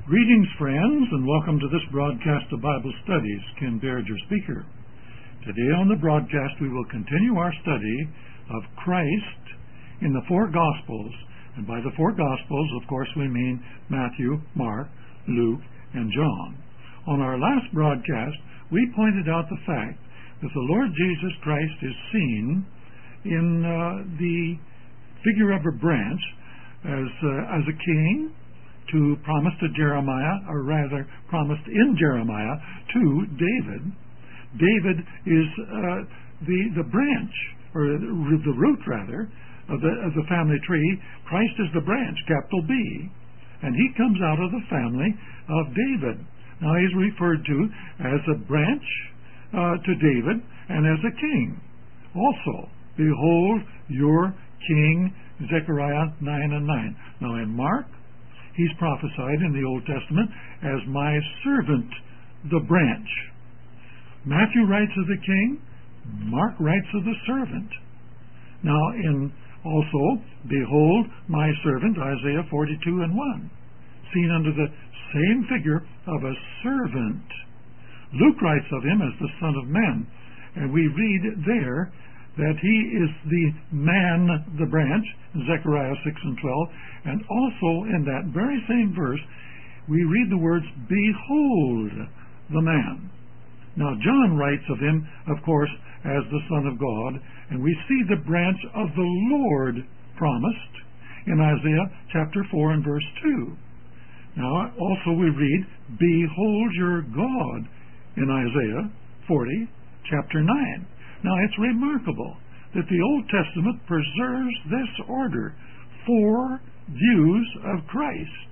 Greetings, friends, and welcome to this broadcast of Bible Studies. Ken Baird, your speaker. Today on the broadcast, we will continue our study of Christ in the four Gospels. And by the four Gospels, of course, we mean Matthew, Mark, Luke, and John. On our last broadcast, we pointed out the fact that the Lord Jesus Christ is seen in the figure of a branch as a king to promise to Jeremiah, or rather promised in Jeremiah to David. David is the branch, or the root rather, of the family tree. Christ is the branch, capital B, and he comes out of the family of David. Now he's referred to as a branch to David and as a king. Also, behold your king, Zechariah 9:9. Now in Mark, he's prophesied in the Old Testament as my servant, the branch. Matthew writes of the king. Mark writes of the servant. Now in also, behold my servant, Isaiah 42:1, seen under the same figure of a servant. Luke writes of him as the Son of Man, and we read there that he is the man, the branch, Zechariah 6:12, and also in that very same verse, we read the words, behold the man. Now John writes of him, of course, as the Son of God, and we see the branch of the Lord promised in Isaiah chapter 4 and verse 2. Now also we read, behold your God in Isaiah 40, chapter 9. Now, it's remarkable that the Old Testament preserves this order, four views of Christ: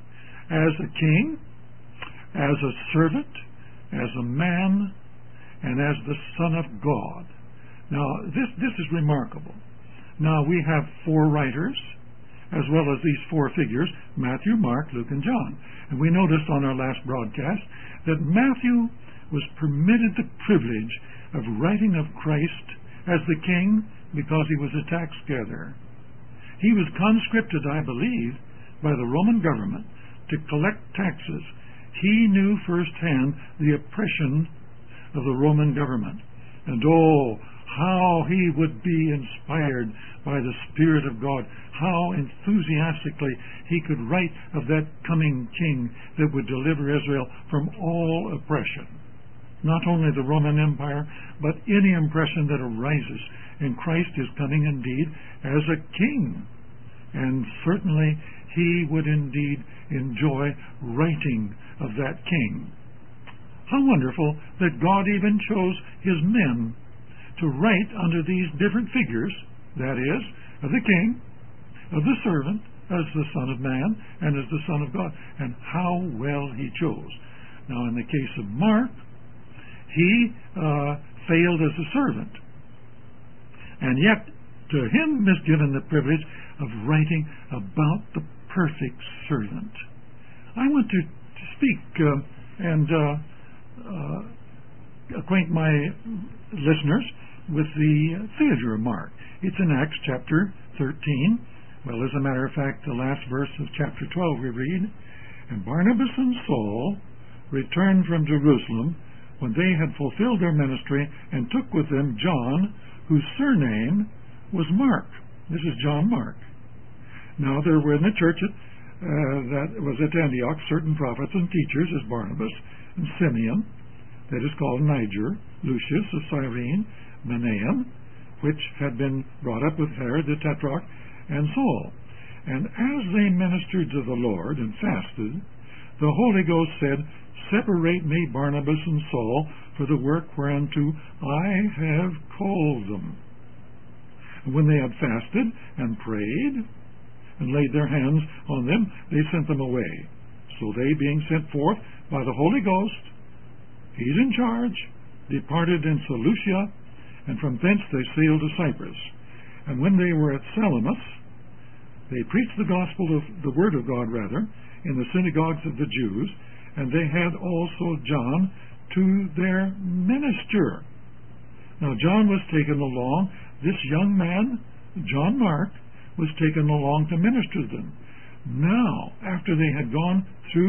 as a king, as a servant, as a man, and as the Son of God. Now, this is remarkable. Now, we have four writers, as well as these four figures, Matthew, Mark, Luke, and John. And we noticed on our last broadcast that Matthew was permitted the privilege of writing of Christ as the king because he was a tax gatherer. He was conscripted, I believe, by the Roman government to collect taxes. He knew firsthand the oppression of the Roman government. And oh, how he would be inspired by the Spirit of God, how enthusiastically he could write of that coming king that would deliver Israel from all oppression. Not only the Roman Empire, but any oppression that arises. And Christ is coming indeed as a king. And certainly he would indeed enjoy writing of that king. How wonderful that God even chose his men to write under these different figures, that is, of the king, of the servant, as the Son of Man, and as the Son of God. And how well he chose. Now in the case of Mark, he failed as a servant, and yet to him is given the privilege of writing about the perfect servant. I want to speak and acquaint my listeners with the theater of Mark. It's in Acts chapter 13. Well, as a matter of fact, the last verse of chapter 12 we read, and Barnabas and Saul returned from Jerusalem when they had fulfilled their ministry, and took with them John, whose surname was Mark. This is John Mark. Now there were in the church that was at Antioch certain prophets and teachers, as Barnabas and Simeon, that is called Niger, Lucius of Cyrene, Manaen, which had been brought up with Herod the Tetrarch, and Saul. And as they ministered to the Lord and fasted, the Holy Ghost said, separate me, Barnabas and Saul, for the work whereunto I have called them. And when they had fasted and prayed and laid their hands on them, they sent them away. So they, being sent forth by the Holy Ghost, he's in charge, departed in Seleucia, and from thence they sailed to Cyprus. And when they were at Salamis, they preached the gospel of the word of God, rather, in the synagogues of the Jews, and they had also John to their minister. Now John was taken along, this young man, John Mark, was taken along to minister to them. Now, after they had gone through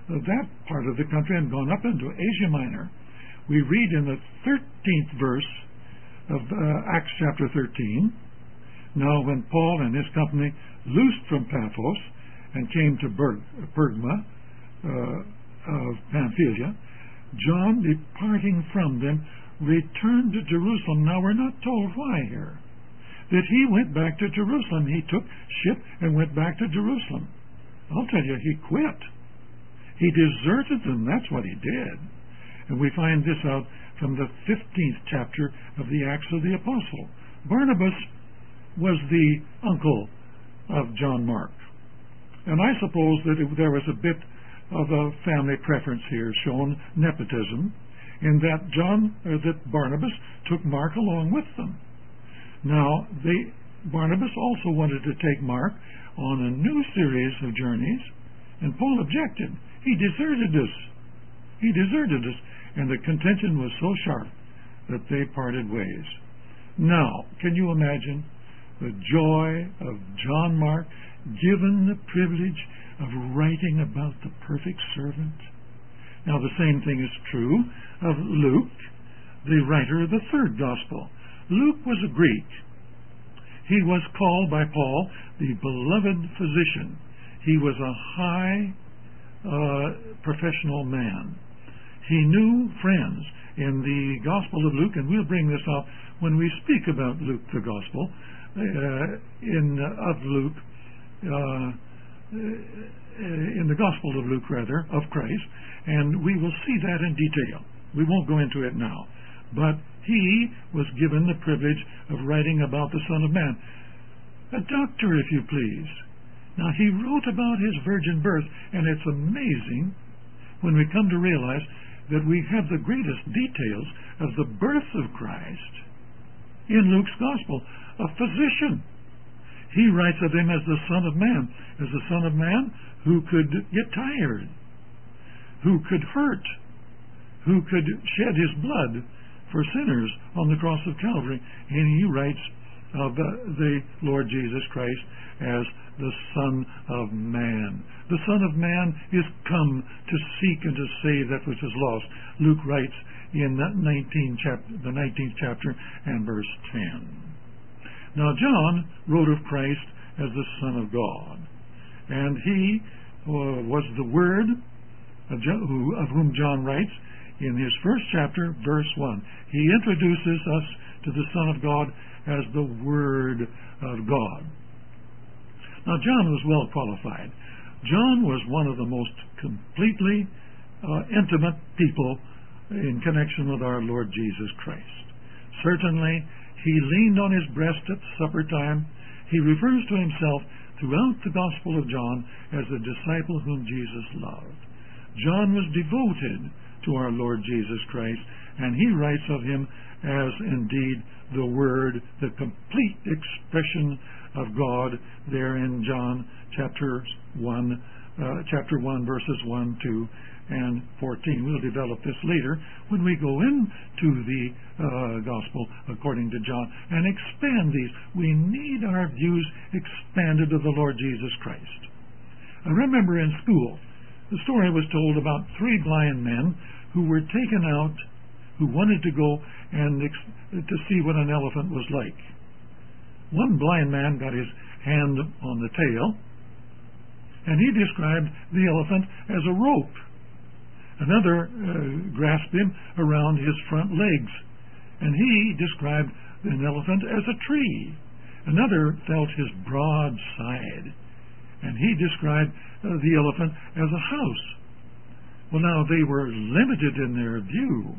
that part of the country and gone up into Asia Minor, we read in the 13th verse of Acts chapter 13, "Now when Paul and his company loosed from Paphos and came to Pergama of Pamphylia, John, departing from them, returned to Jerusalem." Now we're not told why here. That he went back to Jerusalem. He took ship and went back to Jerusalem. I'll tell you, he quit. He deserted them. That's what he did. And we find this out from the 15th chapter of the Acts of the Apostle. Barnabas was the uncle of John Mark. And I suppose that there was a bit of a family preference here shown, nepotism, in that Barnabas took Mark along with them. Now, Barnabas also wanted to take Mark on a new series of journeys, and Paul objected. He deserted us. And the contention was so sharp that they parted ways. Now, can you imagine the joy of John Mark given the privilege of writing about the perfect servant? Now, the same thing is true of Luke, the writer of the third gospel. Luke was a Greek. He was called by Paul the beloved physician. He was a high professional man. He knew friends in the Gospel of Luke, and we'll bring this up when we speak about Luke, the Gospel in the Gospel of Luke, rather, of Christ, and we will see that in detail. We won't go into it now. But he was given the privilege of writing about the Son of Man. A doctor, if you please. Now, he wrote about his virgin birth, and it's amazing when we come to realize that we have the greatest details of the birth of Christ in Luke's Gospel. A physician. He writes of him as the Son of Man, as the Son of Man who could get tired, who could hurt, who could shed his blood for sinners on the cross of Calvary. And he writes of the Lord Jesus Christ as the Son of Man. The Son of Man is come to seek and to save that which is lost. Luke writes in the 19th chapter and verse 10. Now John wrote of Christ as the Son of God. And he was the Word of whom John writes in his first chapter, verse 1. He introduces us to the Son of God as the Word of God. Now, John was well qualified. John was one of the most completely intimate people in connection with our Lord Jesus Christ. Certainly, he leaned on his breast at supper time. He refers to himself throughout the Gospel of John as a disciple whom Jesus loved. John was devoted to our Lord Jesus Christ, and he writes of him as indeed the Word, the complete expression of God there in John chapter 1, verses 1, 2, and 14. We'll develop this later when we go into the Gospel according to John and expand these. We need our views expanded of the Lord Jesus Christ. I remember in school, the story was told about 3 blind men who were taken out, who wanted to go and to see what an elephant was like. One blind man got his hand on the tail, and he described the elephant as a rope. Another grasped him around his front legs, and he described an elephant as a tree. Another felt his broad side, and he described the elephant as a house. Well, now, they were limited in their view,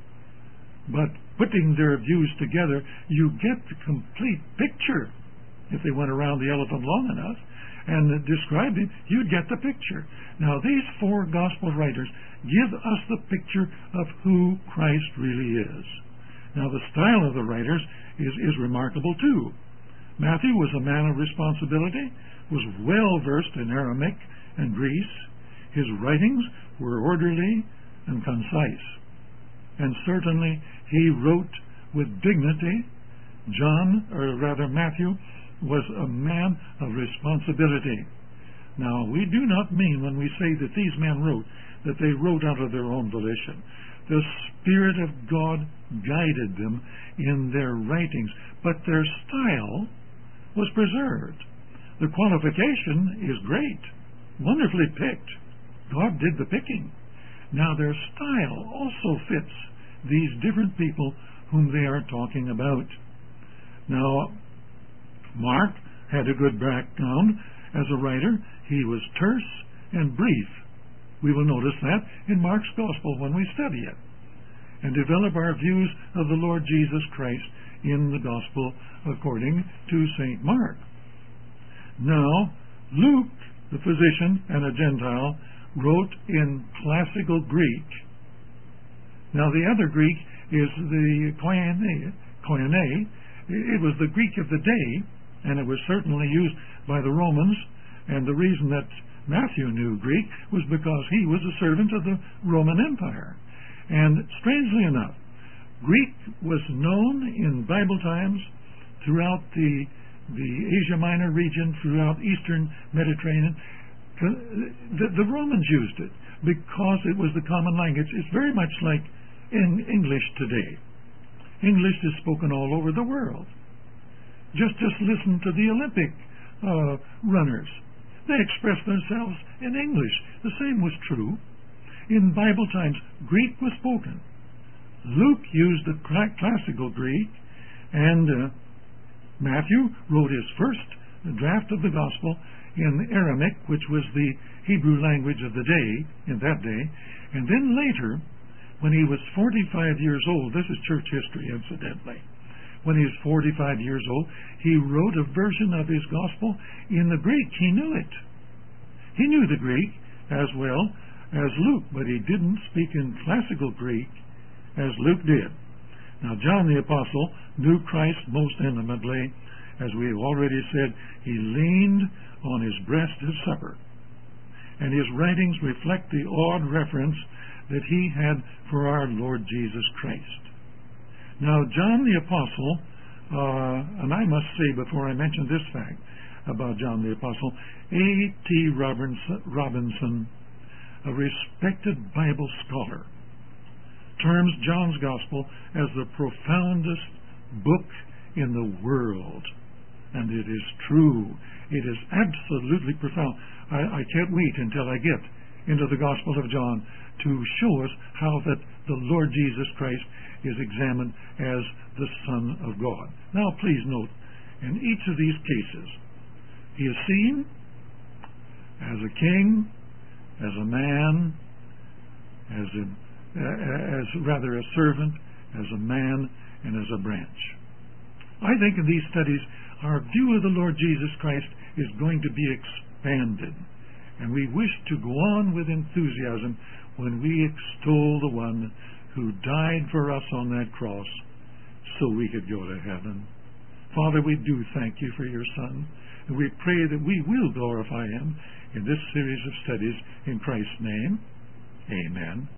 but putting their views together, you get the complete picture. If they went around the elephant long enough and described him, you'd get the picture. Now, these 4 gospel writers give us the picture of who Christ really is. Now, the style of the writers is remarkable, too. Matthew was a man of responsibility, was well versed in Aramaic and Greece. His writings were orderly and concise. And certainly he wrote with dignity. Matthew was a man of responsibility. Now, we do not mean when we say that these men wrote, that they wrote out of their own volition. The Spirit of God guided them in their writings, but their style was preserved. The qualification is great, wonderfully picked. God did the picking. Now, their style also fits these different people whom they are talking about. Now, Mark had a good background as a writer. He was terse and brief. We will notice that in Mark's Gospel when we study it and develop our views of the Lord Jesus Christ in the Gospel according to St. Mark. Now, Luke, the physician and a Gentile, wrote in classical Greek. Now, the other Greek is the Koine. It was the Greek of the day, and it was certainly used by the Romans, and the reason that Matthew knew Greek was because he was a servant of the Roman Empire. And strangely enough, Greek was known in Bible times throughout the Asia Minor region, throughout Eastern Mediterranean. The Romans used it because it was the common language. It's very much like in English today. English is spoken all over the world. Just listen to the Olympic runners. They expressed themselves in English. The same was true. In Bible times, Greek was spoken. Luke used the classical Greek, and Matthew wrote his first draft of the Gospel in Aramaic, which was the Hebrew language of the day, in that day. And then later, when he was 45 years old, this is church history, incidentally, when he was 45 years old, he wrote a version of his Gospel in the Greek. He knew it. He knew the Greek as well as Luke, but he didn't speak in classical Greek as Luke did. Now, John the Apostle knew Christ most intimately. As we have already said, he leaned on his breast at supper. And his writings reflect the odd reference that he had for our Lord Jesus Christ. Now, John the Apostle, and I must say before I mention this fact about John the Apostle, A.T. Robinson, a respected Bible scholar, terms John's Gospel as the profoundest book in the world. And it is true. It is absolutely profound. I can't wait until I get into the Gospel of John to show us how that the Lord Jesus Christ is examined as the Son of God. Now, please note, in each of these cases, he is seen as a king, as a man, as rather a servant, as a man, and as a branch. I think in these studies, our view of the Lord Jesus Christ is going to be expanded, and we wish to go on with enthusiasm when we extol the one who died for us on that cross so we could go to heaven. Father, we do thank you for your Son, and we pray that we will glorify him in this series of studies in Christ's name. Amen.